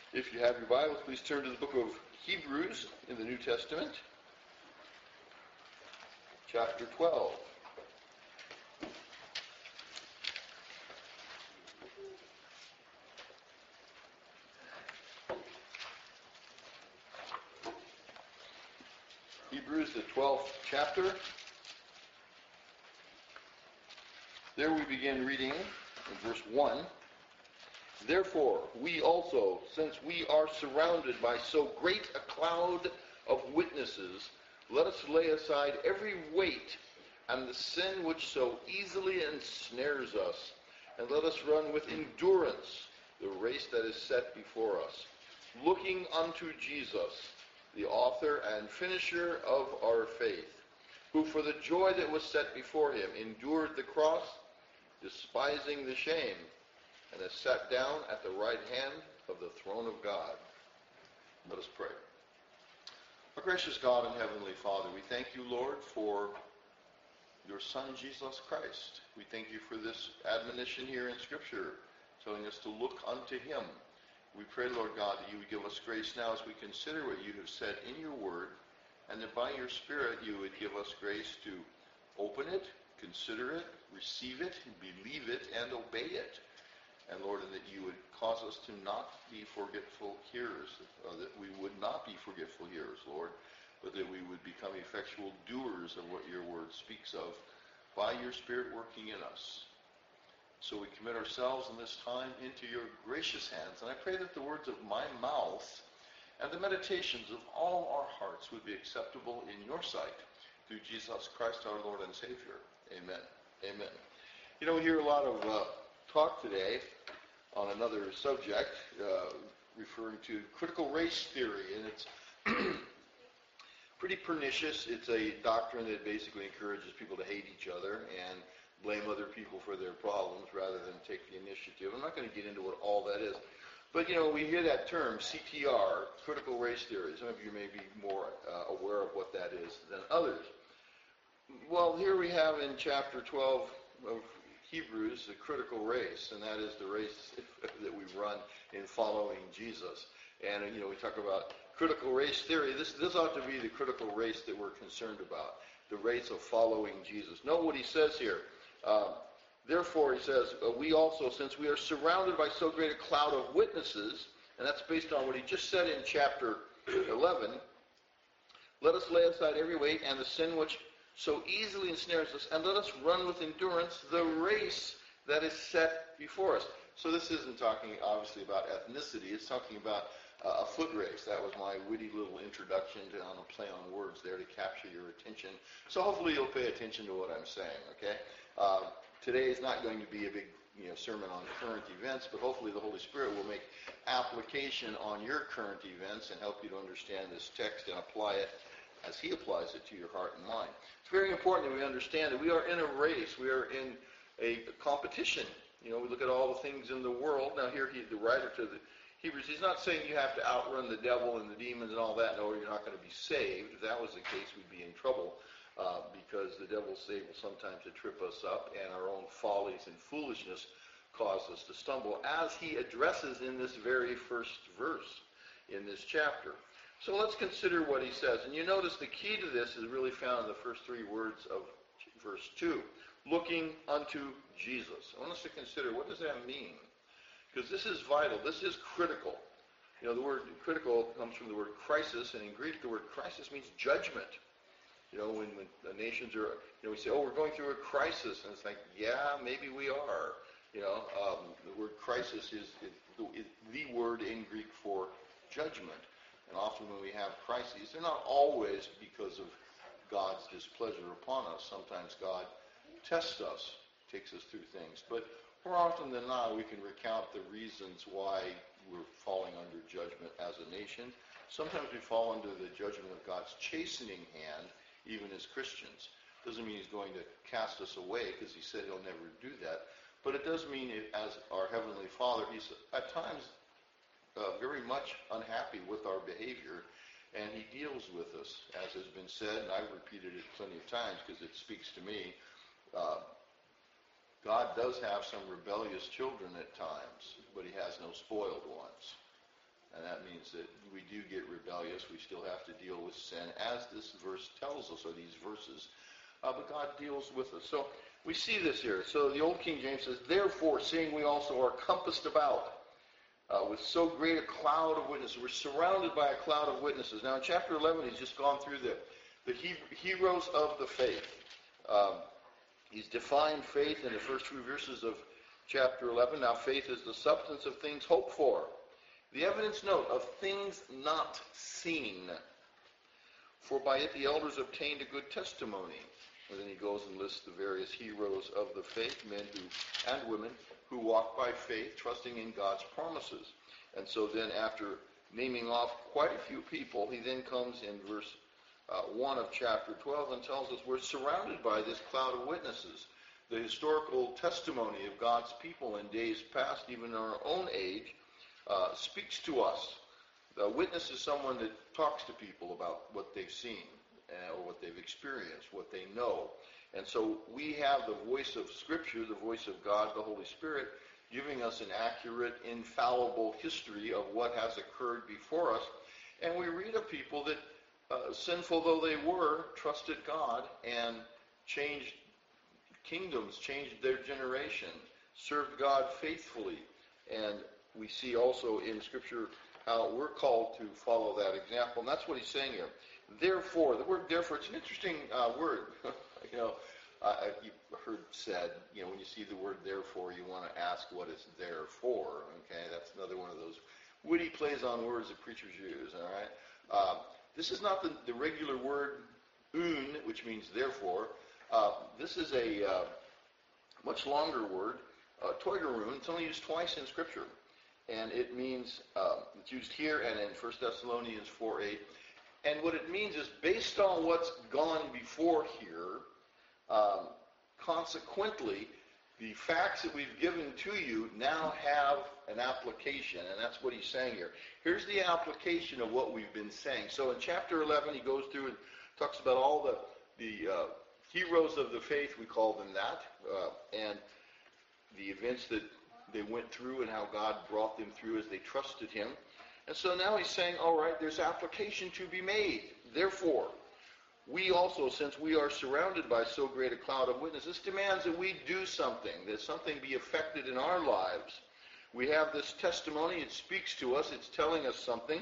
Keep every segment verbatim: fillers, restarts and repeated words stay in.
If you have your Bibles, please turn to the book of Hebrews in the New Testament, chapter twelve. Hebrews, the twelfth chapter. There we begin reading in verse one. Therefore, we also, since we are surrounded by so great a cloud of witnesses, let us lay aside every weight and the sin which so easily ensnares us, and let us run with endurance the race that is set before us, looking unto Jesus, the author and finisher of our faith, who for the joy that was set before him endured the cross, despising the shame, and has sat down at the right hand of the throne of God. Let us pray. Our gracious God and Heavenly Father, we thank you, Lord, for your Son, Jesus Christ. We thank you for this admonition here in Scripture, telling us to look unto him. We pray, Lord God, that you would give us grace now as we consider what you have said in your word, and that by your Spirit you would give us grace to open it, consider it, receive it, believe it, and obey it. And Lord, and that you would cause us to not be forgetful hearers, uh, that we would not be forgetful hearers, Lord, but that we would become effectual doers of what your word speaks of by your Spirit working in us. So we commit ourselves in this time into your gracious hands, and I pray that the words of my mouth and the meditations of all our hearts would be acceptable in your sight, through Jesus Christ our Lord and Savior. Amen. Amen. You know, we hear a lot of uh, talk today on another subject, uh, referring to critical race theory, and it's pretty pernicious. It's a doctrine that basically encourages people to hate each other and blame other people for their problems rather than take the initiative. I'm not going to get into what all that is. But, you know, we hear that term, C T R, critical race theory. Some of you may be more uh, aware of what that is than others. Well, here we have in chapter twelve of Hebrews the critical race, and that is the race that we run in following Jesus. And, you know, we talk about critical race theory. This, this ought to be the critical race that we're concerned about, the race of following Jesus. Note what he says here. Um, Therefore, he says, uh, we also, since we are surrounded by so great a cloud of witnesses, and that's based on what he just said in chapter eleven, let us lay aside every weight and the sin which so easily ensnares us, and let us run with endurance the race that is set before us. So this isn't talking, obviously, about ethnicity. It's talking about uh, a foot race. That was my witty little introduction to, on a play on words there to capture your attention. So hopefully you'll pay attention to what I'm saying, okay? Uh, today is not going to be a big you know, sermon on current events, but hopefully the Holy Spirit will make application on your current events and help you to understand this text and apply it as he applies it to your heart and mind. It's very important that we understand that we are in a race. We are in a competition. You know, we look at all the things in the world. Now here, he, the writer to the Hebrews, he's not saying you have to outrun the devil and the demons and all that, no, you're not going to be saved. If that was the case, we'd be in trouble uh, because the devil's able sometimes to trip us up, and our own follies and foolishness cause us to stumble, as he addresses in this very first verse in this chapter. So let's consider what he says. And you notice the key to this is really found in the first three words of verse two. Looking unto Jesus. I want us to consider, what does that mean? Because this is vital. This is critical. You know, the word critical comes from the word crisis, and in Greek the word crisis means judgment. You know, when, when the nations are, you know, we say, oh, we're going through a crisis. And it's like, yeah, maybe we are. You know, um, the word crisis is, is, is the word in Greek for judgment. And often when we have crises, they're not always because of God's displeasure upon us. Sometimes God tests us, takes us through things. But more often than not, we can recount the reasons why we're falling under judgment as a nation. Sometimes we fall under the judgment of God's chastening hand, even as Christians. Doesn't mean he's going to cast us away, because he said he'll never do that. But it does mean, it, as our Heavenly Father, he's at times Uh, very much unhappy with our behavior, and he deals with us, as has been said, and I've repeated it plenty of times because it speaks to me. Uh, God does have some rebellious children at times, but he has no spoiled ones. And means that we do get rebellious. We still have to deal with sin, as this verse tells us, or these verses. Uh, but God deals with us. So we see this here. So the Old King James says, therefore, seeing we also are compassed about uh, with so great a cloud of witnesses. We're surrounded by a cloud of witnesses. Now in chapter eleven, he's just gone through the, the he- heroes of the faith. Um, he's defined faith in the first few verses of chapter eleven. Now faith is the substance of things hoped for, the evidence, note, of things not seen. For by it the elders obtained a good testimony. And then he goes and lists the various heroes of the faith, men who and women who walk by faith, trusting in God's promises. And so then after naming off quite a few people, he then comes in verse uh, one of chapter twelve and tells us we're surrounded by this cloud of witnesses. The historical testimony of God's people in days past, even in our own age, uh, speaks to us. The witness is someone that talks to people about what they've seen, uh, or what they've experienced, what they know. And so we have the voice of Scripture, the voice of God, the Holy Spirit, giving us an accurate, infallible history of what has occurred before us. And we read of people that, uh, sinful though they were, trusted God and changed kingdoms, changed their generation, served God faithfully. And we see also in Scripture how we're called to follow that example. And that's what he's saying here. Therefore, the word therefore, it's an interesting uh, word. you know, uh, you've heard said, you know, when you see the word therefore, you want to ask what it's there for. Okay, that's another one of those witty plays on words that preachers use, all right? Uh, this is not the, the regular word un, which means therefore. Uh, this is a uh, much longer word, uh, toiderun. It's only used twice in Scripture. And it means, uh, it's used here and in First Thessalonians four eight. And what it means is, based on what's gone before here, um, consequently, the facts that we've given to you now have an application, and that's what he's saying here. Here's the application of what we've been saying. So in chapter eleven, he goes through and talks about all the, the uh, heroes of the faith, we call them that, uh, and the events that they went through and how God brought them through as they trusted him. And so now he's saying, all right, there's application to be made. Therefore, we also, since we are surrounded by so great a cloud of witnesses, this demands that we do something, that something be effected in our lives. We have this testimony. It speaks to us. It's telling us something.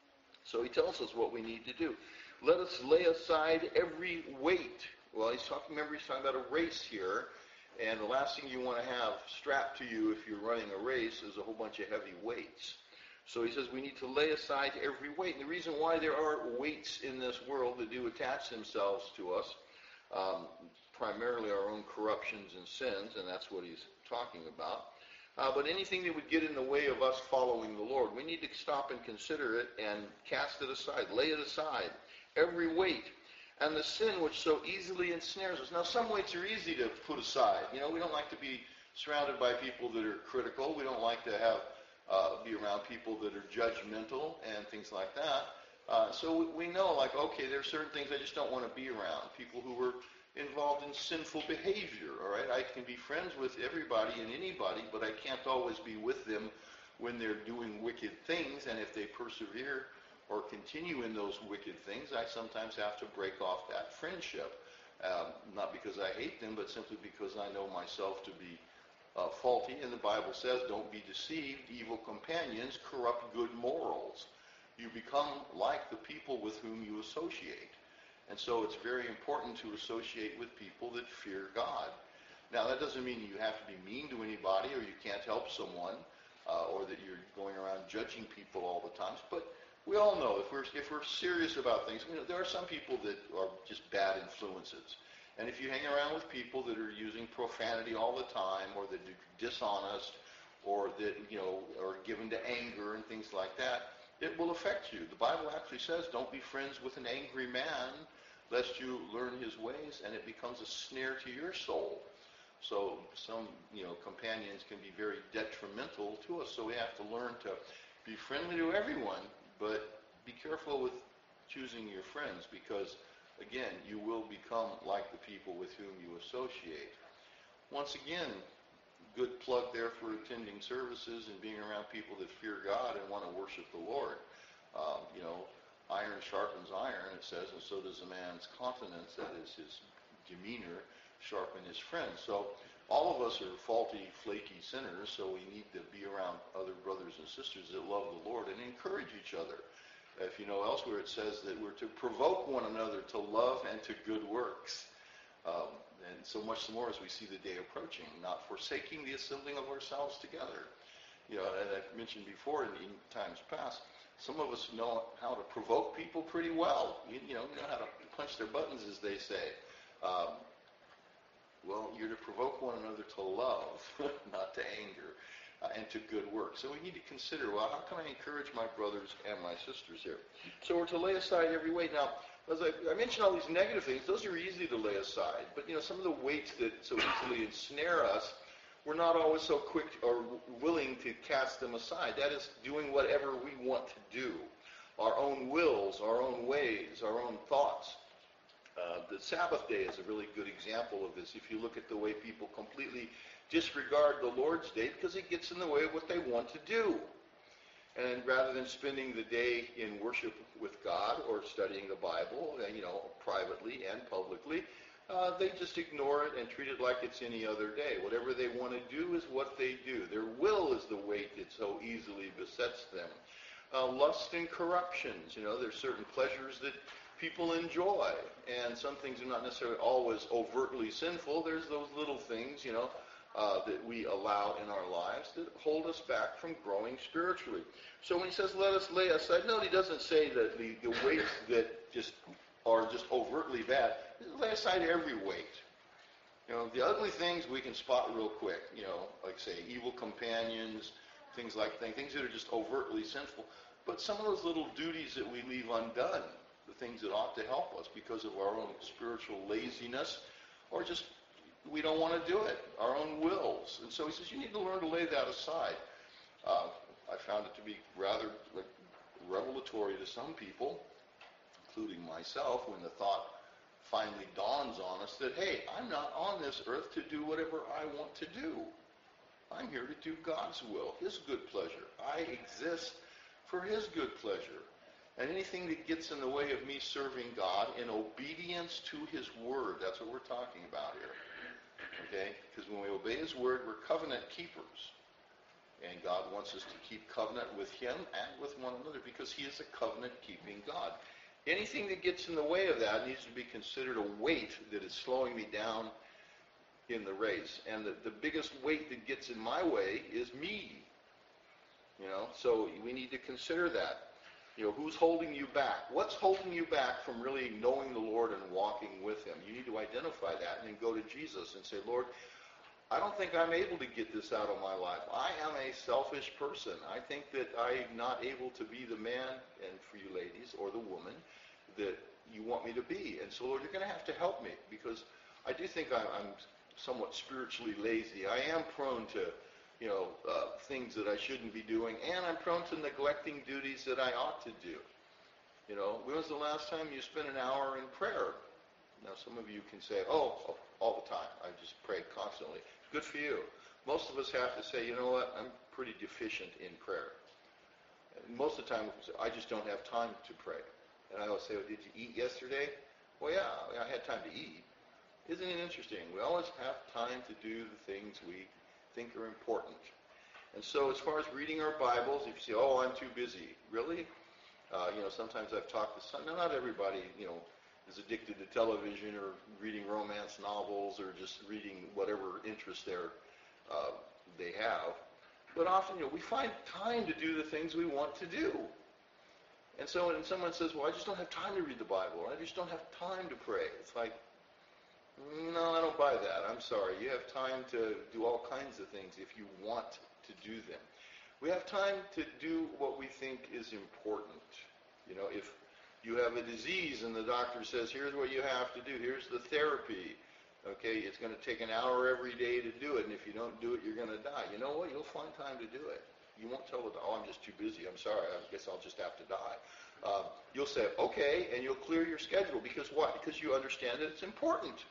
So he tells us what we need to do. Let us lay aside every weight. Well, he's talking, remember, he's talking about a race here. And the last thing you want to have strapped to you if you're running a race is a whole bunch of heavy weights. So he says we need to lay aside every weight. And the reason why there are weights in this world that do attach themselves to us, um, primarily our own corruptions and sins, and that's what he's talking about. Uh, but anything that would get in the way of us following the Lord, we need to stop and consider it and cast it aside, lay it aside, every weight. And the sin which so easily ensnares us. Now, some weights are easy to put aside. You know, we don't like to be surrounded by people that are critical. We don't like to have uh, be around people that are judgmental and things like that. Uh, so we, we know, like, okay, there are certain things I just don't want to be around. People who are involved in sinful behavior, all right? I can be friends with everybody and anybody, but I can't always be with them when they're doing wicked things. And if they persevere or continue in those wicked things, I sometimes have to break off that friendship. Um, not because I hate them, but simply because I know myself to be uh, faulty. And the Bible says, don't be deceived. Evil companions corrupt good morals. You become like the people with whom you associate. And so it's very important to associate with people that fear God. Now, that doesn't mean you have to be mean to anybody or you can't help someone uh, or that you're going around judging people all the time. But we all know if we're if we're serious about things, you know, there are some people that are just bad influences. And if you hang around with people that are using profanity all the time, or that are dishonest, or that, you know, are given to anger and things like that, it will affect you. The Bible actually says, don't be friends with an angry man, lest you learn his ways, and it becomes a snare to your soul. So some, you know, companions can be very detrimental to us. So we have to learn to be friendly to everyone, but be careful with choosing your friends, because, again, you will become like the people with whom you associate. Once again, good plug there for attending services and being around people that fear God and want to worship the Lord. Um, you know, iron sharpens iron, it says, and so does a man's countenance, that is his demeanor, sharpen his friend. So all of us are faulty, flaky sinners, so we need to be around other brothers and sisters that love the Lord and encourage each other. If you know, elsewhere it says that we're to provoke one another to love and to good works. Um, and so much more as we see the day approaching, not forsaking the assembling of ourselves together. You know, and I've mentioned before in, in times past, some of us know how to provoke people pretty well. You, you know, you know how to punch their buttons, as they say. Um, well, you're to provoke one another to love, not to anger, uh, and to good work. So we need to consider, well, how can I encourage my brothers and my sisters here? So we're to lay aside every weight. Now, as I, I mentioned all these negative things, those are easy to lay aside. But, you know, some of the weights that so easily ensnare us, we're not always so quick or willing to cast them aside. That is doing whatever we want to do. Our own wills, our own ways, our own thoughts. Uh, the Sabbath day is a really good example of this. If you look at the way people completely disregard the Lord's day because it gets in the way of what they want to do. And rather than spending the day in worship with God or studying the Bible, you know, privately and publicly, Uh, they just ignore it and treat it like it's any other day. Whatever they want to do is what they do. Their will is the weight that so easily besets them. Uh, lust and corruptions, you know, there's certain pleasures that people enjoy, and some things are not necessarily always overtly sinful. There's those little things, you know, uh, that we allow in our lives that hold us back from growing spiritually. So when he says, let us lay aside, no, he doesn't say that the, the weights that just are just overtly bad. Lay aside every weight. You know, the ugly things we can spot real quick. You know, like say evil companions, things like that, things that are just overtly sinful. But some of those little duties that we leave undone, the things that ought to help us because of our own spiritual laziness, or just we don't want to do it, our own wills. And so he says you need to learn to lay that aside. Uh, I found it to be rather like, revelatory to some people, including myself, when the thought finally dawns on us that, hey, I'm not on this earth to do whatever I want to do. I'm here to do God's will, His good pleasure. I exist for His good pleasure. And anything that gets in the way of me serving God in obedience to His word, that's what we're talking about here. Okay? Because when we obey His word, we're covenant keepers. And God wants us to keep covenant with Him and with one another because He is a covenant-keeping God. Anything that gets in the way of that needs to be considered a weight that is slowing me down in the race. And the, the biggest weight that gets in my way is me. You know, so we need to consider that. You know, who's holding you back? What's holding you back from really knowing the Lord and walking with Him? You need to identify that and then go to Jesus and say, Lord, I don't think I'm able to get this out of my life. I am a selfish person. I think that I'm not able to be the man, and for you ladies, or the woman, that you want me to be. And so, Lord, you're going to have to help me because I do think I'm somewhat spiritually lazy. I am prone to, you know, uh, things that I shouldn't be doing, and I'm prone to neglecting duties that I ought to do. You know, when was the last time you spent an hour in prayer? Now, some of you can say, oh, all the time. I just pray constantly. Good for you. Most of us have to say, you know what, I'm pretty deficient in prayer. And most of the time, I just don't have time to pray. And I always say, well, did you eat yesterday? Well, yeah, I had time to eat. Isn't it interesting? We always have time to do the things we think are important. And so as far as reading our Bibles, if you say, oh, I'm too busy. Really? Uh, you know, sometimes I've talked to some, not everybody, you know, is addicted to television or reading romance novels or just reading whatever interest they're, uh, they have. But often, you know, we find time to do the things we want to do. And so when someone says, well, I just don't have time to read the Bible, or I just don't have time to pray, it's like, no, I don't buy that. I'm sorry. You have time to do all kinds of things if you want to do them. We have time to do what we think is important. You know, if you have a disease and the doctor says, here's what you have to do, here's the therapy, okay, it's going to take an hour every day to do it, and if you don't do it, you're going to die. You know what? You'll find time to do it. You won't tell the doctor, oh, I'm just too busy, I'm sorry, I guess I'll just have to die. Uh, you'll say, okay, and you'll clear your schedule. Because what? Because you understand that it's important.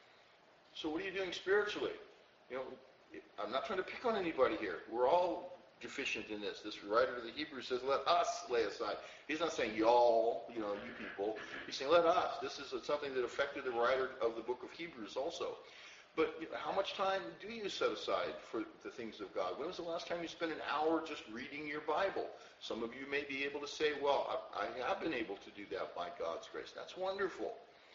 So what are you doing spiritually? You know, I'm not trying to pick on anybody here. We're all deficient in this. This writer of the Hebrews says, let us lay aside. He's not saying y'all, you know, you people. He's saying, let us. This is something that affected the writer of the book of Hebrews also. But you know, how much time do you set aside for the things of God? When was the last time you spent an hour just reading your Bible? Some of you may be able to say, well, I, I have been able to do that by God's grace. That's wonderful.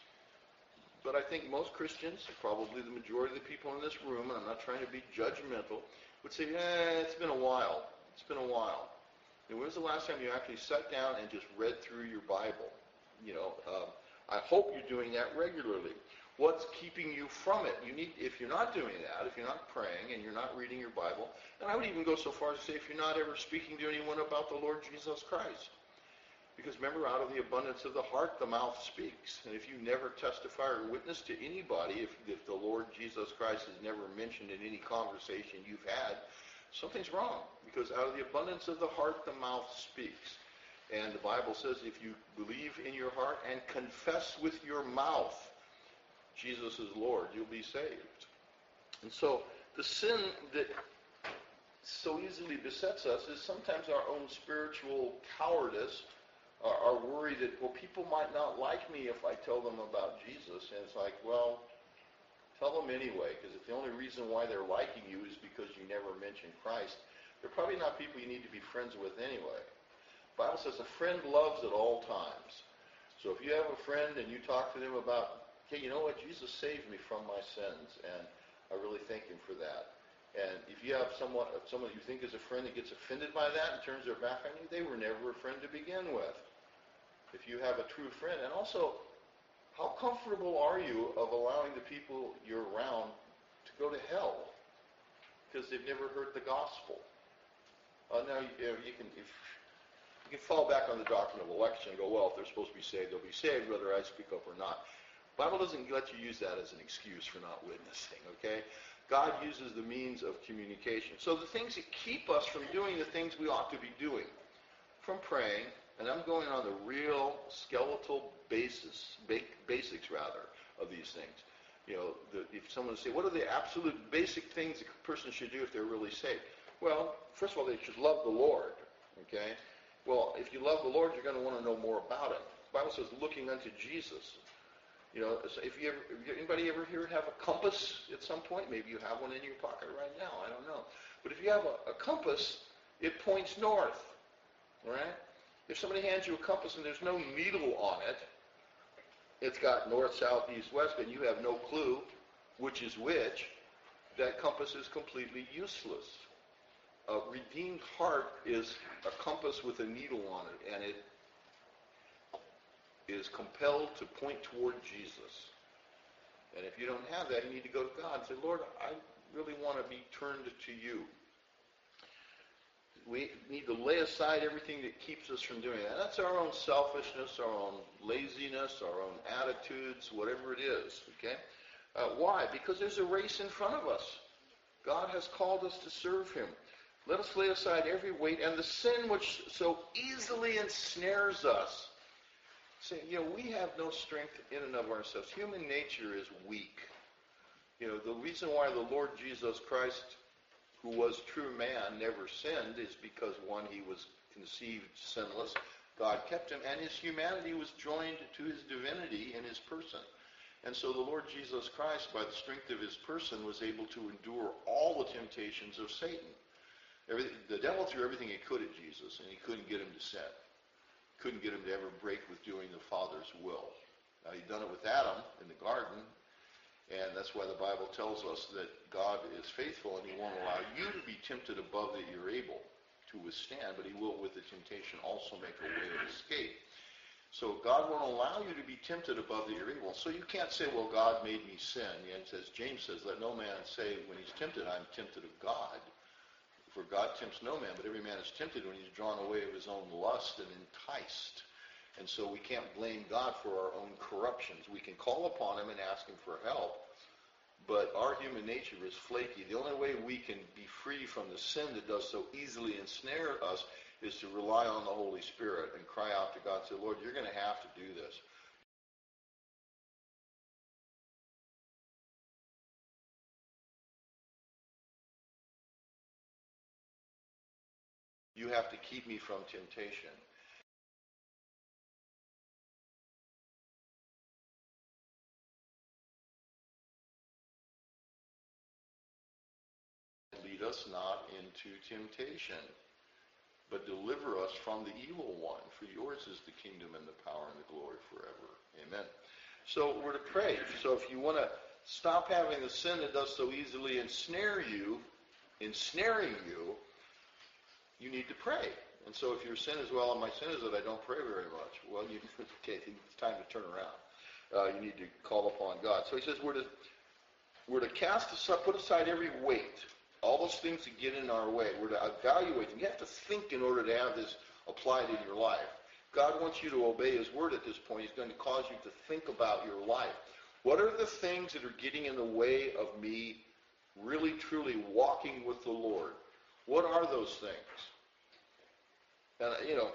But I think most Christians, probably the majority of the people in this room, and I'm not trying to be judgmental, would say, eh, it's been a while. It's been a while. And when was the last time you actually sat down and just read through your Bible? You know, um, I hope you're doing that regularly. What's keeping you from it? You need, if you're not doing that, if you're not praying and you're not reading your Bible, and I would even go so far as to say if you're not ever speaking to anyone about the Lord Jesus Christ. Because remember, out of the abundance of the heart, the mouth speaks. And if you never testify or witness to anybody, if, if the Lord Jesus Christ is never mentioned in any conversation you've had, something's wrong. Because out of the abundance of the heart, the mouth speaks. And the Bible says if you believe in your heart and confess with your mouth Jesus is Lord, you'll be saved. And so the sin that so easily besets us is sometimes our own spiritual cowardice, our, our worry that, well, people might not like me if I tell them about Jesus. And it's like, well, tell them anyway, because if the only reason why they're liking you is because you never mention Christ, they're probably not people you need to be friends with anyway. The Bible says a friend loves at all times. So if you have a friend and you talk to them about, hey, you know what, Jesus saved me from my sins, and I really thank him for that. And if you have someone, someone you think is a friend that gets offended by that and turns their back on you, they were never a friend to begin with. If you have a true friend, and also, how comfortable are you of allowing the people you're around to go to hell because they've never heard the gospel? Uh, now, you, you can if, you can fall back on the doctrine of election and go, well, if they're supposed to be saved, they'll be saved whether I speak up or not. The Bible doesn't let you use that as an excuse for not witnessing, okay? God uses the means of communication. So the things that keep us from doing the things we ought to be doing, from praying, and I'm going on the real skeletal basis, basics rather, of these things. You know, the, if someone would say, what are the absolute basic things a person should do if they're really saved? Well, first of all, they should love the Lord, okay? Well, if you love the Lord, you're going to want to know more about him. The Bible says, looking unto Jesus. You know, if you ever, anybody ever here have a compass at some point? Maybe you have one in your pocket right now. I don't know. But if you have a, a compass, it points north, right? If somebody hands you a compass and there's no needle on it, it's got north, south, east, west, and you have no clue which is which, that compass is completely useless. A redeemed heart is a compass with a needle on it, and it is compelled to point toward Jesus. And if you don't have that, you need to go to God and say, Lord, I really want to be turned to you. We need to lay aside everything that keeps us from doing that. That's our own selfishness, our own laziness, our own attitudes, whatever it is, okay? Uh, why? Because there's a race in front of us. God has called us to serve him. Let us lay aside every weight and the sin which so easily ensnares us. Saying, you know, we have no strength in and of ourselves. Human nature is weak. You know, the reason why the Lord Jesus Christ, who was true man, never sinned is because, one, he was conceived sinless. God kept him, and his humanity was joined to his divinity in his person. And so the Lord Jesus Christ, by the strength of his person, was able to endure all the temptations of Satan. Everything, the devil threw everything he could at Jesus, and he couldn't get him to sin. Couldn't get him to ever break with doing the Father's will. Now, he'd done it with Adam in the garden, and that's why the Bible tells us that God is faithful, and he won't allow you to be tempted above that you're able to withstand, but he will, with the temptation, also make a way of escape. So God won't allow you to be tempted above that you're able. So you can't say, well, God made me sin. And it says, James says, let no man say when he's tempted, I'm tempted of God. For God tempts no man, but every man is tempted when he's drawn away of his own lust and enticed. And so we can't blame God for our own corruptions. We can call upon him and ask him for help, but our human nature is flaky. The only way we can be free from the sin that does so easily ensnare us is to rely on the Holy Spirit and cry out to God and say, Lord, you're going to have to do this. You have to keep me from temptation. Lead us not into temptation, but deliver us from the evil one. For yours is the kingdom and the power and the glory forever. Amen. So we're to pray. So if you want to stop having the sin that does so easily ensnare you, ensnaring you, you need to pray. And so if your sin is, well, my sin is that I don't pray very much. Well, you, okay, it's time to turn around. Uh, you need to call upon God. So he says we're to, we're to cast aside, put aside every weight, all those things that get in our way. We're to evaluate them. You have to think in order to have this applied in your life. God wants you to obey his word at this point. He's going to cause you to think about your life. What are the things that are getting in the way of me really, truly walking with the Lord? What are those things? And, you know,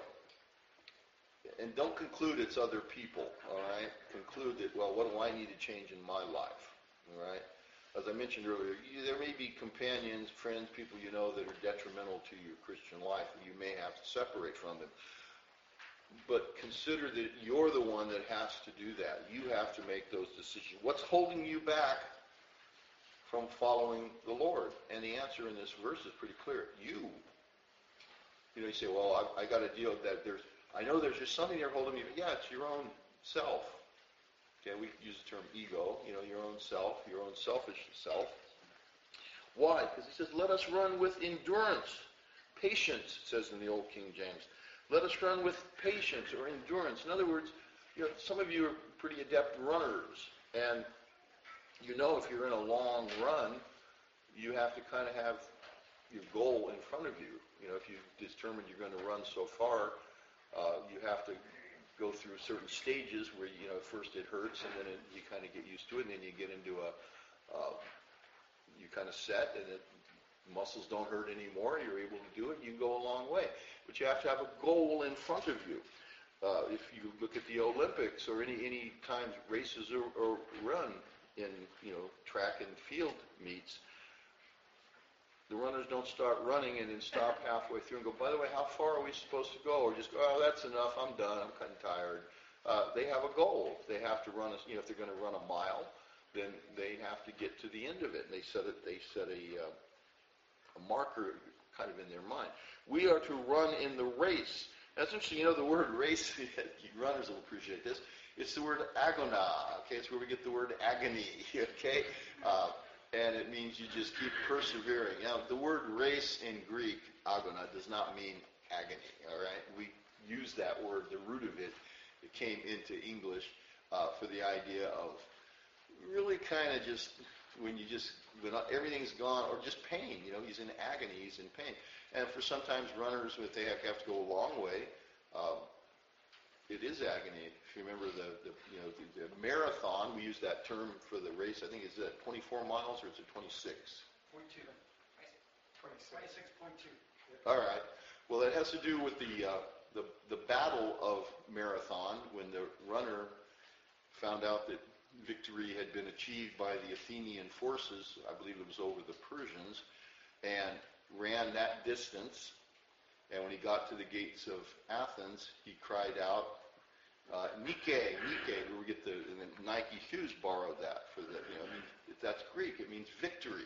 and don't conclude it's other people, all right? Conclude that, well, what do I need to change in my life, all right? As I mentioned earlier, you, there may be companions, friends, people you know that are detrimental to your Christian life, and you may have to separate from them. But consider that you're the one that has to do that. You have to make those decisions. What's holding you back from following the Lord? And the answer in this verse is pretty clear. You. You know, you say, well, I, I got to deal with that. There's, I know there's just something there holding me. Yeah, it's your own self. Okay, we use the term ego, you know, your own self, your own selfish self. Why? Because he says, let us run with endurance. Patience, it says in the old King James. Let us run with patience or endurance. In other words, you know, some of you are pretty adept runners, and you know if you're in a long run, you have to kind of have your goal in front of you. You know, if you determine you're going to run so far, uh, you have to go through certain stages where, you know, first it hurts, and then it, you kind of get used to it, and then you get into a, uh, you kind of set, and it, muscles don't hurt anymore, you're able to do it, you can go a long way. But you have to have a goal in front of you. Uh, if you look at the Olympics or any any times races or, or run in, you know, track and field meets, the runners don't start running and then stop halfway through and go, by the way, how far are we supposed to go? Or just go, oh, that's enough, I'm done, I'm kind of tired. Uh, they have a goal. They have to run, a, you know, if they're going to run a mile, then they have to get to the end of it. And they set it, they set a, uh, a marker kind of in their mind. We are to run in the race. That's interesting. You know, the word race, runners will appreciate this. It's the word agona. Okay, it's where we get the word agony. Okay, uh, and it means you just keep persevering. Now, the word race in Greek, agona, does not mean agony. All right, we use that word. The root of it, it came into English uh, for the idea of really kind of just when you just, when everything's gone, or just pain, you know, he's in agony, he's in pain. And for sometimes runners, if they have to go a long way, um, it is agony. If you remember the, the you know, the, the marathon, we use that term for the race, I think, is it twenty-four miles or is it twenty-six? twenty-two. twenty-six point two. All right. Well, it has to do with the, uh, the, the battle of Marathon, when the runner found out that victory had been achieved by the Athenian forces, I believe it was over the Persians, and ran that distance. And when he got to the gates of Athens, he cried out, uh, Nike, Nike, where we get the, the Nike shoes borrowed that for the, you know, I mean, if that's Greek, it means victory.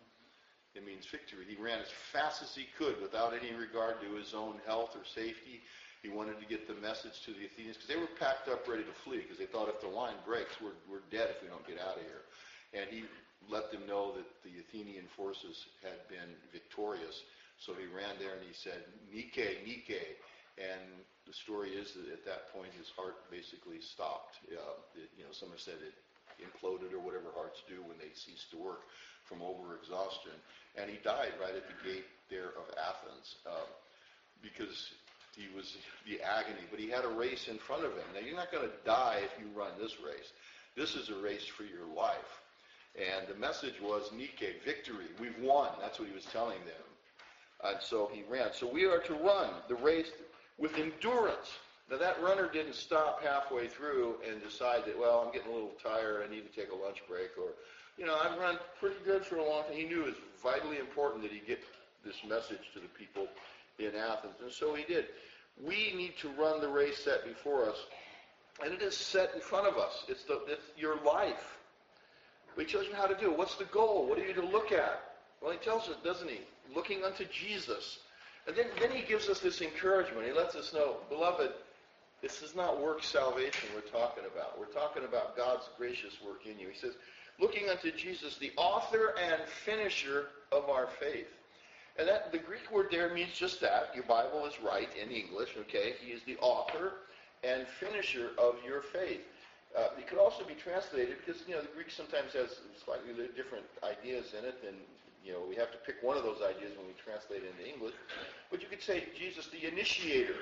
It means victory. He ran as fast as he could without any regard to his own health or safety. He wanted to get the message to the Athenians because they were packed up ready to flee because they thought if the line breaks, we're, we're dead if we don't get out of here. And he let them know that the Athenian forces had been victorious. So he ran there and he said, Nike, Nike. And the story is that at that point his heart basically stopped. Uh, it, you know, some have said it imploded or whatever hearts do when they cease to work from overexhaustion. And he died right at the gate there of Athens um, because he was the agony. But he had a race in front of him. Now, you're not going to die if you run this race. This is a race for your life. And the message was, Nike, victory. We've won. That's what he was telling them. And so he ran. So we are to run the race with endurance. Now, that runner didn't stop halfway through and decide that, well, I'm getting a little tired, I need to take a lunch break, or, you know, I've run pretty good for a long time. He knew it was vitally important that he get this message to the people in Athens. And so he did. We need to run the race set before us. And it is set in front of us. It's, the, it's your life. But he tells you how to do it. What's the goal? What are you to look at? Well, he tells us, doesn't he? Looking unto Jesus. And then, then he gives us this encouragement. He lets us know, beloved, this is not work salvation we're talking about. We're talking about God's gracious work in you. He says, looking unto Jesus, the author and finisher of our faith. And that the Greek word there means just that. Your Bible is right in English, okay? He is the author and finisher of your faith. Uh, it could also be translated, because, you know, the Greek sometimes has slightly different ideas in it, and, you know, we have to pick one of those ideas when we translate it into English. But you could say Jesus, the initiator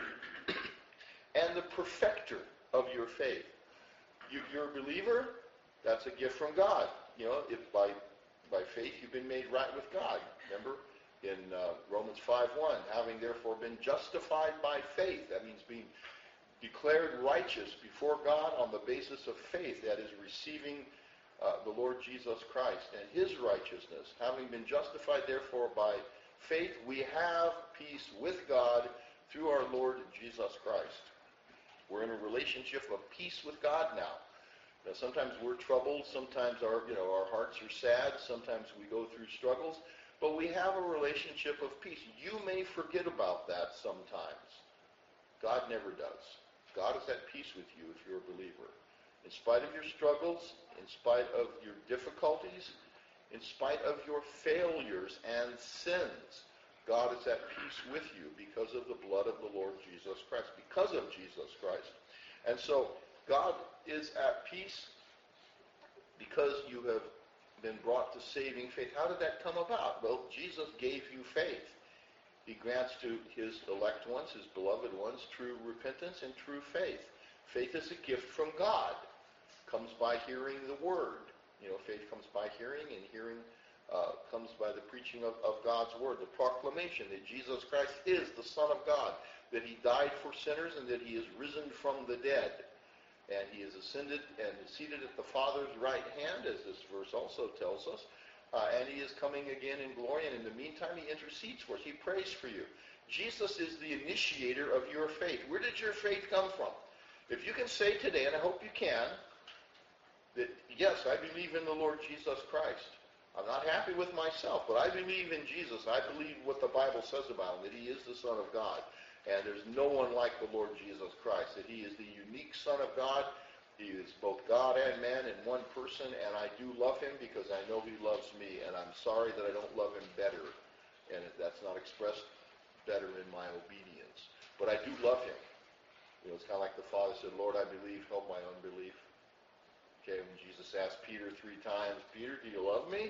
and the perfecter of your faith. You, you're a believer, that's a gift from God. You know, if by by faith you've been made right with God. Remember in uh, Romans five one, having therefore been justified by faith, that means being declared righteous before God on the basis of faith, that is receiving uh, the Lord Jesus Christ and his righteousness. Having been justified therefore by faith, we have peace with God through our Lord Jesus Christ. We're in a relationship of peace with God now. Now, sometimes we're troubled, sometimes our, you know, our hearts are sad, sometimes we go through struggles, but we have a relationship of peace. You may forget about that sometimes. God never does. God is at peace with you if you're a believer. In spite of your struggles, in spite of your difficulties, in spite of your failures and sins, God is at peace with you because of the blood of the Lord Jesus Christ, because of Jesus Christ. And so God is at peace because you have been brought to saving faith. How did that come about? Well, Jesus gave you faith. He grants to his elect ones, his beloved ones, true repentance and true faith. Faith is a gift from God. Comes by hearing the word. You know, faith comes by hearing, and hearing uh, comes by the preaching of, of God's word. The proclamation that Jesus Christ is the Son of God, that he died for sinners, and that he is risen from the dead. And he is ascended and is seated at the Father's right hand, as this verse also tells us. Uh, and he is coming again in glory, and in the meantime he intercedes for us. He prays for you. Jesus is the initiator of your faith. Where did your faith come from? If you can say today, and I hope you can, that yes, I believe in the Lord Jesus Christ. I'm not happy with myself, but I believe in Jesus. I believe what the Bible says about him, that he is the Son of God. And there's no one like the Lord Jesus Christ, that he is the unique Son of God. He is both God and man in one person, and I do love him because I know he loves me, and I'm sorry that I don't love him better, and that's not expressed better in my obedience. But I do love him. You know, it's kind of like the Father said, Lord, I believe, help my unbelief. Okay, when Jesus asked Peter three times, Peter, do you love me?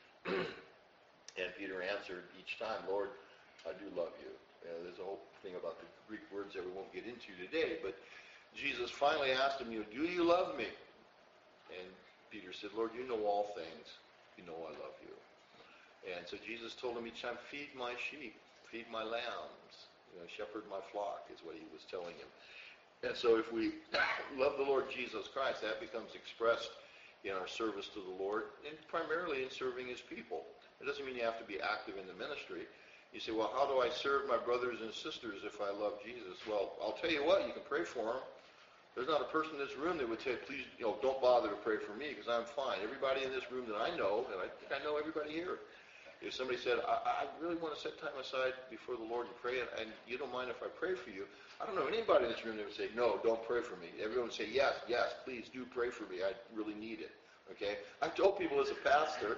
And Peter answered each time, Lord, I do love you. You know, there's a whole thing about the Greek words that we won't get into today, but Jesus finally asked him, you know, do you love me? And Peter said, Lord, you know all things. You know I love you. And so Jesus told him each time, feed my sheep, feed my lambs, you know, shepherd my flock is what he was telling him. And so if we love the Lord Jesus Christ, that becomes expressed in our service to the Lord, and primarily in serving his people. It doesn't mean you have to be active in the ministry. You say, well, how do I serve my brothers and sisters if I love Jesus? Well, I'll tell you what, you can pray for them. There's not a person in this room that would say, please, you know, don't bother to pray for me because I'm fine. Everybody in this room that I know, and I think I know everybody here, if somebody said, I, I really want to set time aside before the Lord and pray, and, and you don't mind if I pray for you, I don't know anybody in this room that would say, no, don't pray for me. Everyone would say, yes, yes, please do pray for me. I really need it. Okay? I've told people as a pastor,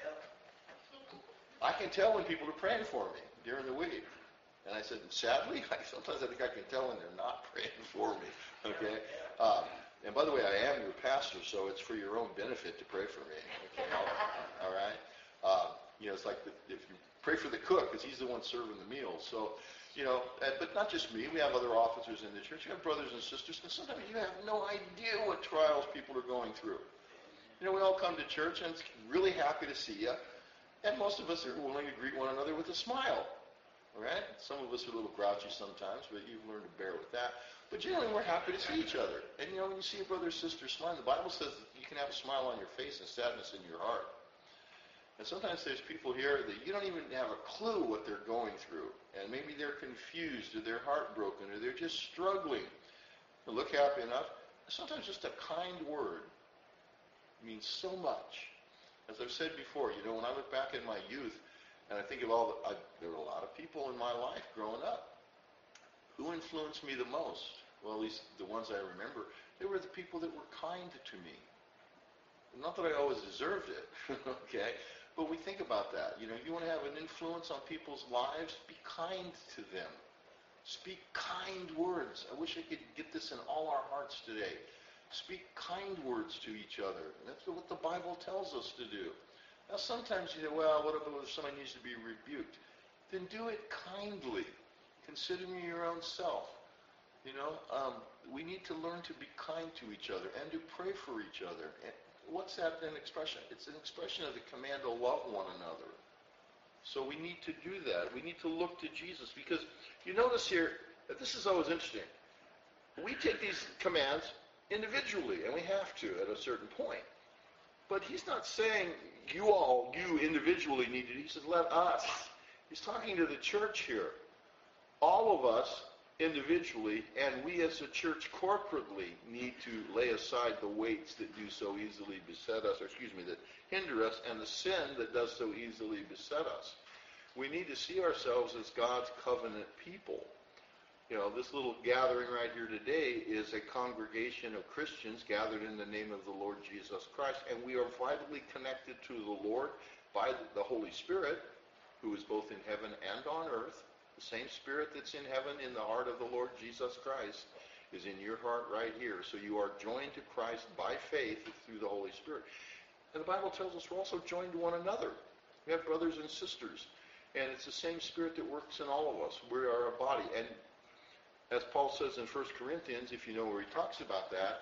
I can tell when people are praying for me during the week. And I said, sadly, sometimes I think I can tell when they're not praying for me. Okay? Um, and by the way, I am your pastor, so it's for your own benefit to pray for me. Okay? All right? Uh, you know, it's like the, if you pray for the cook, because he's the one serving the meals. So, you know, uh, but not just me. We have other officers in the church. You have brothers and sisters, and sometimes you have no idea what trials people are going through. You know, we all come to church, and it's really happy to see you. And most of us are willing to greet one another with a smile. All right? Some of us are a little grouchy sometimes, but you've learned to bear with that. But generally, we're happy to see each other. And, you know, when you see a brother or sister smiling, the Bible says that you can have a smile on your face and sadness in your heart. And sometimes there's people here that you don't even have a clue what they're going through. And maybe they're confused or they're heartbroken or they're just struggling to look happy enough. Sometimes just a kind word means so much. As I've said before, you know, when I look back in my youth and I think of all the, I, there were a lot of people in my life growing up. Who influenced me the most? Well, at least the ones I remember, they were the people that were kind to me. Not that I always deserved it, okay? But we think about that. You know, you want to have an influence on people's lives, be kind to them. Speak kind words. I wish I could get this in all our hearts today. Speak kind words to each other. And that's what the Bible tells us to do. Now, sometimes you say, well, what if somebody needs to be rebuked? Then do it kindly, considering your own self. You know, um, we need to learn to be kind to each other and to pray for each other. And what's that an expression? It's an expression of the command to love one another. So we need to do that. We need to look to Jesus, because you notice here that this is always interesting. We take these commands individually, and we have to at a certain point. But he's not saying you all, you individually need to. He says, let us. He's talking to the church here. All of us individually, and we as a church corporately need to lay aside the weights that do so easily beset us, or excuse me, that hinder us, and the sin that does so easily beset us. We need to see ourselves as God's covenant people. You know, this little gathering right here today is a congregation of Christians gathered in the name of the Lord Jesus Christ, and we are vitally connected to the Lord by the Holy Spirit, who is both in heaven and on earth. The same Spirit that's in heaven in the heart of the Lord Jesus Christ is in your heart right here. So you are joined to Christ by faith through the Holy Spirit. And the Bible tells us we're also joined to one another. We have brothers and sisters. And it's the same Spirit that works in all of us. We are a body. And as Paul says in First Corinthians, if you know where he talks about that,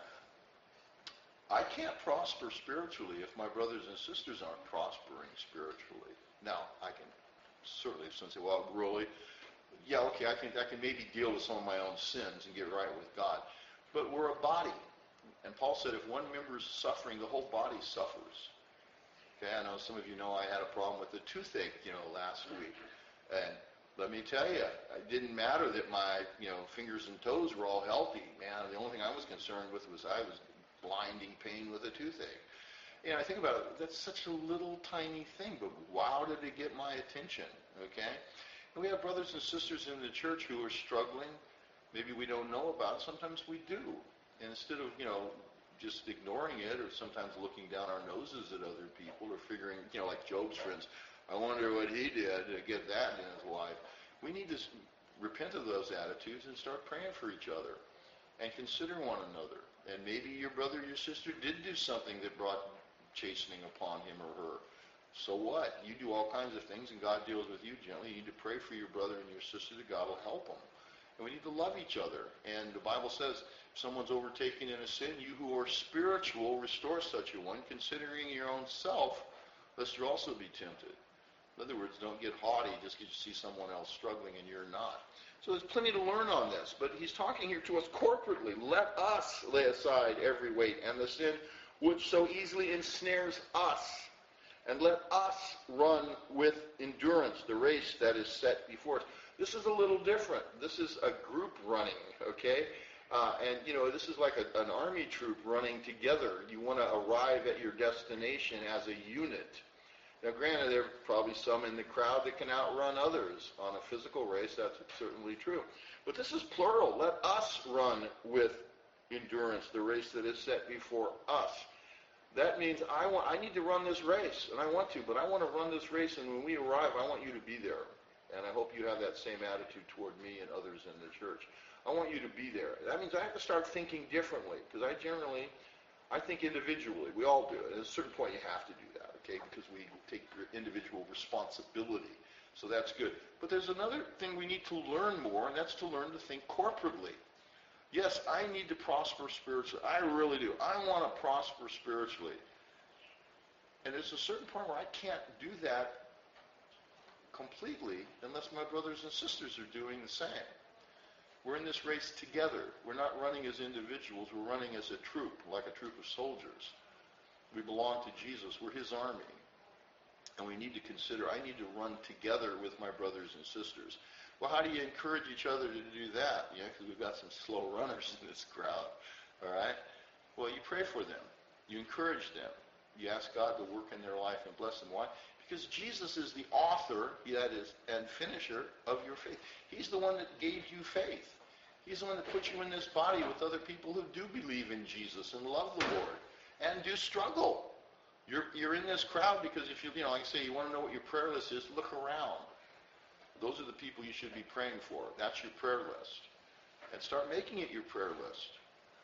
I can't prosper spiritually if my brothers and sisters aren't prospering spiritually. Now, I can certainly, if someone say, well, really? Yeah, okay, I can, I can maybe deal with some of my own sins and get right with God. But we're a body. And Paul said if one member is suffering, the whole body suffers. Okay, I know some of you know I had a problem with the toothache, you know, last week. And let me tell you, it didn't matter that my, you know, fingers and toes were all healthy. Man, the only thing I was concerned with was I was blinding pain with a toothache. And I think about it, that's such a little tiny thing, but wow, did it get my attention, okay? And we have brothers and sisters in the church who are struggling. Maybe we don't know about it. Sometimes we do. And instead of, you know, just ignoring it or sometimes looking down our noses at other people or figuring, you know, like Job's friends, I wonder what he did to get that in his life. We need to repent of those attitudes and start praying for each other and consider one another. And maybe your brother or your sister did do something that brought chastening upon him or her. So what? You do all kinds of things and God deals with you gently. You need to pray for your brother and your sister that God will help them. And we need to love each other. And the Bible says, if someone's overtaken in a sin, you who are spiritual, restore such a one, considering your own self, lest you also be tempted. In other words, don't get haughty just because you see someone else struggling and you're not. So there's plenty to learn on this. But he's talking here to us corporately. Let us lay aside every weight and the sin which so easily ensnares us. And let us run with endurance the race that is set before us. This is a little different. This is a group running, okay? Uh, and, you know, this is like a, an army troop running together. You want to arrive at your destination as a unit. Now, granted, there are probably some in the crowd that can outrun others on a physical race. That's certainly true. But this is plural. Let us run with endurance the race that is set before us. That means I want. I need to run this race, and I want to, but I want to run this race, and when we arrive, I want you to be there. And I hope you have that same attitude toward me and others in the church. I want you to be there. That means I have to start thinking differently, because I generally, I think individually. We all do it. At a certain point, you have to do that, okay, because we take individual responsibility. So that's good. But there's another thing we need to learn more, and that's to learn to think corporately. Yes, I need to prosper spiritually. I really do. I want to prosper spiritually. And there's a certain point where I can't do that completely unless my brothers and sisters are doing the same. We're in this race together. We're not running as individuals. We're running as a troop, like a troop of soldiers. We belong to Jesus. We're his army. And we need to consider, I need to run together with my brothers and sisters. Well, how do you encourage each other to do that? You know, because we've got some slow runners in this crowd. All right? Well, you pray for them. You encourage them. You ask God to work in their life and bless them. Why? Because Jesus is the author, that is, and finisher of your faith. He's the one that gave you faith. He's the one that put you in this body with other people who do believe in Jesus and love the Lord and do struggle. You're, you're in this crowd because if you, you know, like I say, you want to know what your prayer list is, look around. Those are the people you should be praying for. That's your prayer list. And start making it your prayer list.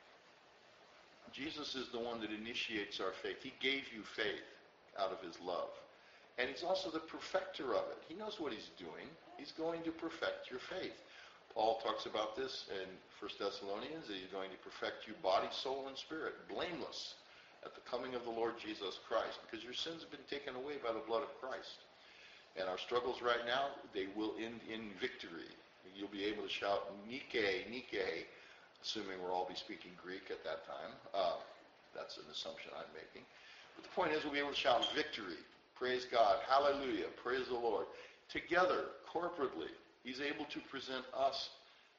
Jesus is the one that initiates our faith. He gave you faith out of his love. And he's also the perfecter of it. He knows what he's doing. He's going to perfect your faith. Paul talks about this in First Thessalonians, that he's going to perfect you body, soul, and spirit, blameless at the coming of the Lord Jesus Christ, because your sins have been taken away by the blood of Christ. And our struggles right now, they will end in victory. You'll be able to shout, Nike, Nike, assuming we'll all be speaking Greek at that time. Uh, that's an assumption I'm making. But the point is, we'll be able to shout victory. Praise God. Hallelujah. Praise the Lord. Together, corporately, he's able to present us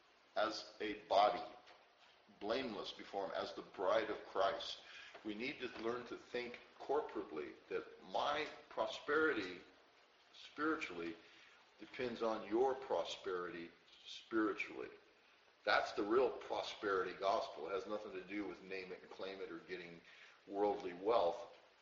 as a body, blameless before him, as the bride of Christ. We need to learn to think corporately that my prosperity spiritually depends on your prosperity spiritually. That's the real prosperity gospel. It has nothing to do with name it and claim it or getting worldly wealth.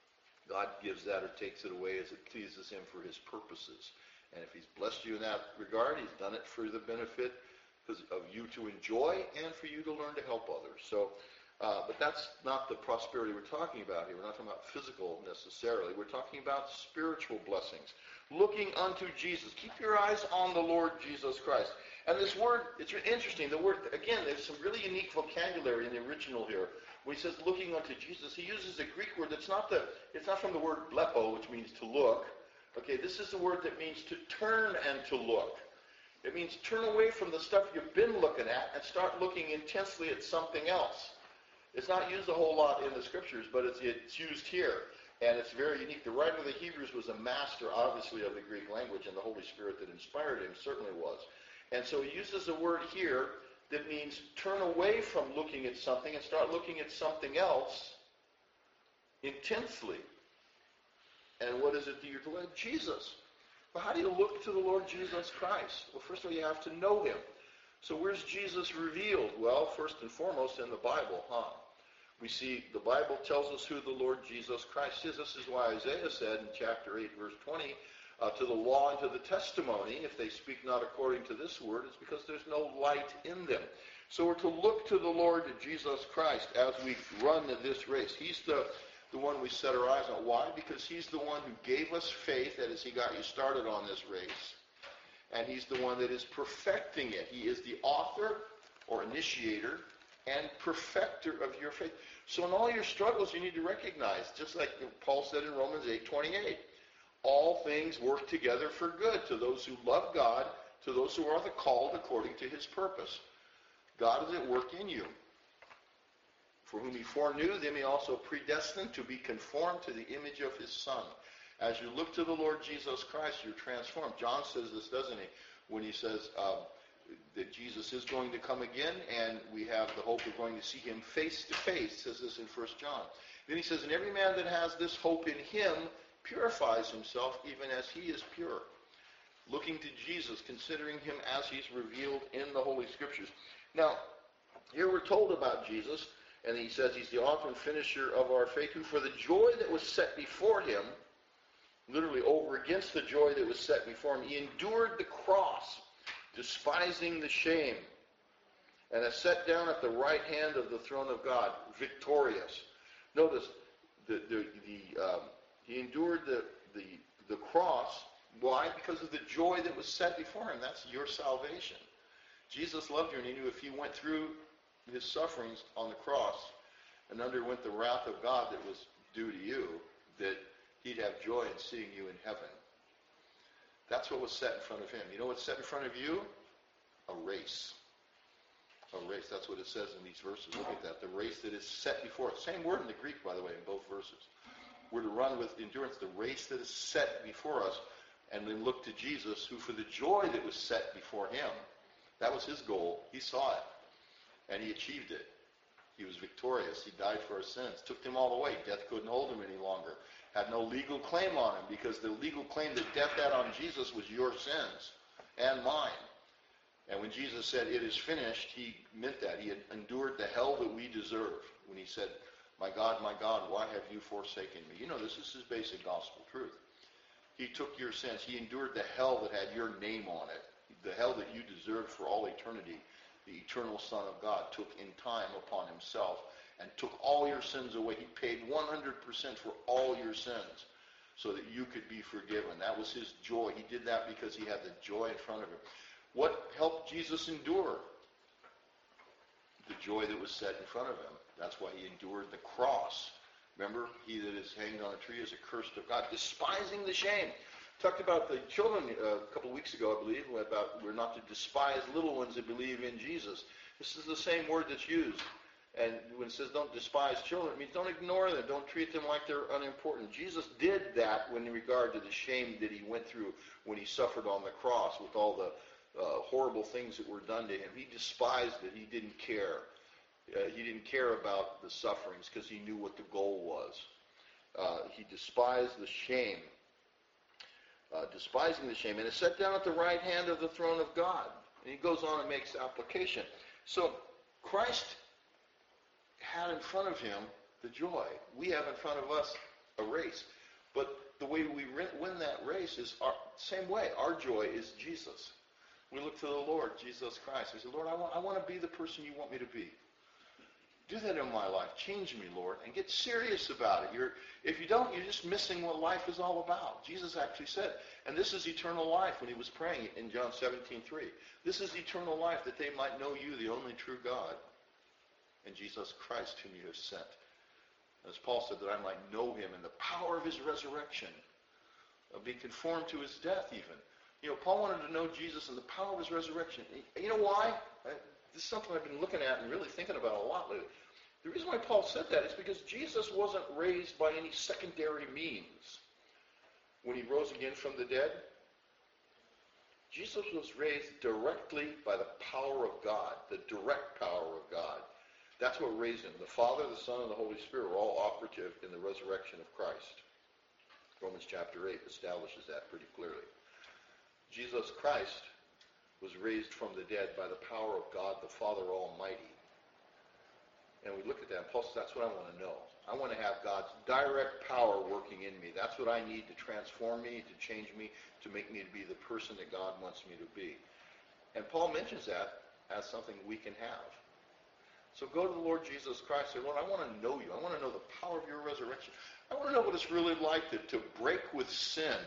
God gives that or takes it away as it pleases him for his purposes. And if he's blessed you in that regard, he's done it for the benefit of you to enjoy and for you to learn to help others. So, uh, but that's not the prosperity we're talking about here. We're not talking about physical necessarily. We're talking about spiritual blessings. Looking unto Jesus. Keep your eyes on the Lord Jesus Christ. And this word, it's interesting. The word, again, there's some really unique vocabulary in the original here. When he says looking unto Jesus, he uses a Greek word that's not the, it's not from the word blepo, which means to look. Okay, this is the word that means to turn and to look. It means turn away from the stuff you've been looking at and start looking intensely at something else. It's not used a whole lot in the scriptures, but it's, it's used here. And it's very unique. The writer of the Hebrews was a master, obviously, of the Greek language, and the Holy Spirit that inspired him certainly was. And so he uses a word here that means turn away from looking at something and start looking at something else intensely. And what is it that you're to look at? Jesus. Well, how do you look to the Lord Jesus Christ? Well, first of all, you have to know him. So where's Jesus revealed? Well, first and foremost in the Bible, huh? We see the Bible tells us who the Lord Jesus Christ is. This is why Isaiah said in chapter eight, verse twenty, uh, to the law and to the testimony, if they speak not according to this word, it's because there's no light in them. So we're to look to the Lord Jesus Christ as we run this race. He's the, the one we set our eyes on. Why? Because he's the one who gave us faith, that is, he got you started on this race. And he's the one that is perfecting it. He is the author or initiator and perfecter of your faith. So in all your struggles, you need to recognize, just like Paul said in Romans eight twenty-eight, all things work together for good to those who love God, to those who are the called according to his purpose. God is at work in you. For whom he foreknew, them he also predestined to be conformed to the image of his Son. As you look to the Lord Jesus Christ, you're transformed. John says this, doesn't he? When he says uh, that Jesus is going to come again, and we have the hope of going to see him face to face, says this in First John. Then he says, and every man that has this hope in him purifies himself even as he is pure. Looking to Jesus, considering him as he's revealed in the Holy Scriptures. Now, here we're told about Jesus, and he says he's the author and finisher of our faith, who for the joy that was set before him, literally over against the joy that was set before him, he endured the cross, despising the shame, and has sat down at the right hand of the throne of God, victorious. Notice, the, the, the, um, he endured the, the, the cross. Why? Because of the joy that was set before him. That's your salvation. Jesus loved you, and he knew if he went through his sufferings on the cross and underwent the wrath of God that was due to you, that he'd have joy in seeing you in heaven. That's what was set in front of him. You know what's set in front of you? A race. A race. That's what it says in these verses. Look at that. The race that is set before us. Same word in the Greek, by the way, in both verses. we're to run with endurance the race that is set before us, and then look to Jesus, who for the joy that was set before him, that was his goal. He saw it, and he achieved it. He was victorious. He died for our sins. Took them all away. Death couldn't hold him any longer. Had no legal claim on him, because the legal claim that death had on Jesus was your sins and mine. And when Jesus said, "It is finished," he meant that. He had endured the hell that we deserve. When he said, "My God, my God, why have you forsaken me?" You know, this is his basic gospel truth. He took your sins. He endured the hell that had your name on it, the hell that you deserved for all eternity. The eternal Son of God took in time upon himself and took all your sins away. He paid one hundred percent for all your sins so that you could be forgiven. That was his joy. He did that because he had the joy in front of him. What helped Jesus endure? The joy that was set in front of him. That's why he endured the cross. Remember, he that is hanged on a tree is accursed of God, despising the shame. Talked about the children uh, a couple of weeks ago, I believe, about we're not to despise little ones that believe in Jesus. This is the same word that's used. And when it says don't despise children, it means don't ignore them. Don't treat them like they're unimportant. Jesus did that when in regard to the shame that he went through when he suffered on the cross with all the uh, horrible things that were done to him. He despised it. He didn't care. Uh, he didn't care about the sufferings because he knew what the goal was. Uh, he despised the shame. Uh, despising the shame. And is set down at the right hand of the throne of God. And he goes on and makes application. So Christ had in front of him the joy. We have in front of us a race. But the way we win that race is our same way. Our joy is Jesus. We look to the Lord, Jesus Christ. We say, Lord, I want, I want to be the person you want me to be. Do that in my life. Change me, Lord, and get serious about it. You're, if you don't, you're just missing what life is all about. Jesus actually said, and this is eternal life when he was praying in John seventeen three. This is eternal life, that they might know you, the only true God, and Jesus Christ whom you have sent. As Paul said, that I might know him in the power of his resurrection, of being conformed to his death even. You know, Paul wanted to know Jesus in the power of his resurrection. You know why? This is something I've been looking at and really thinking about a lot lately. The reason why Paul said that is because Jesus wasn't raised by any secondary means. When he rose again from the dead, Jesus was raised directly by the power of God, the direct power of God. That's what raised him. The Father, the Son, and the Holy Spirit were all operative in the resurrection of Christ. Romans chapter eight establishes that pretty clearly. Jesus Christ was raised from the dead by the power of God, the Father Almighty. And we look at that, and Paul says, that's what I want to know. I want to have God's direct power working in me. That's what I need to transform me, to change me, to make me to be the person that God wants me to be. And Paul mentions that as something we can have. So go to the Lord Jesus Christ and say, Lord, I want to know you. I want to know the power of your resurrection. I want to know what it's really like to, to break with sin.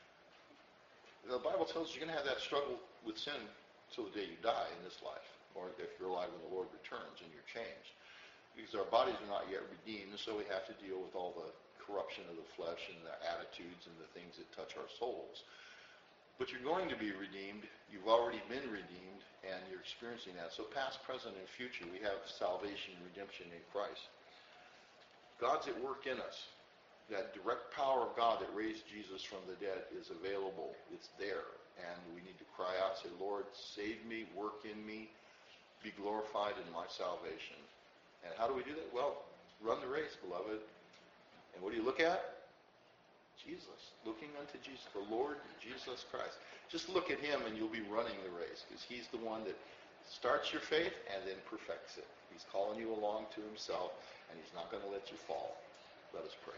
The Bible tells us you're going to have that struggle with sin until the day you die in this life, or if you're alive when the Lord returns and you're changed. Because our bodies are not yet redeemed, so we have to deal with all the corruption of the flesh and the attitudes and the things that touch our souls. But you're going to be redeemed. You've already been redeemed, and you're experiencing that. So past, present, and future, we have salvation and redemption in Christ. God's at work in us. That direct power of God that raised Jesus from the dead is available. It's there. And we need to cry out and say, Lord, save me, work in me, be glorified in my salvation. And how do we do that? Well, run the race, beloved. And what do you look at? Jesus. Looking unto Jesus, the Lord Jesus Christ. Just look at him and you'll be running the race, because he's the one that starts your faith and then perfects it. He's calling you along to himself, and he's not going to let you fall. Let us pray.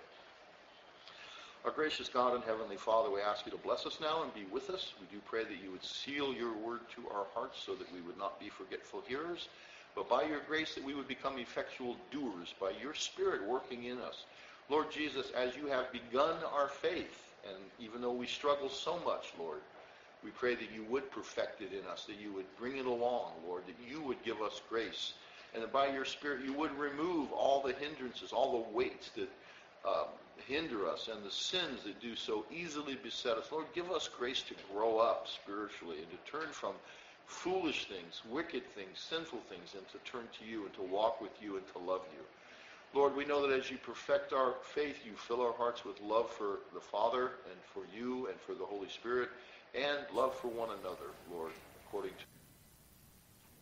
Our gracious God and Heavenly Father, we ask you to bless us now and be with us. We do pray that you would seal your word to our hearts so that we would not be forgetful hearers, but by your grace that we would become effectual doers by your Spirit working in us. Lord Jesus, as you have begun our faith, and even though we struggle so much, Lord, we pray that you would perfect it in us, that you would bring it along, Lord, that you would give us grace, and that by your Spirit you would remove all the hindrances, all the weights that um, hinder us and the sins that do so easily beset us. Lord, give us grace to grow up spiritually and to turn from foolish things, wicked things, sinful things, and to turn to you and to walk with you and to love you. Lord, we know that as you perfect our faith, you fill our hearts with love for the Father and for you and for the Holy Spirit, and love for one another, Lord, according to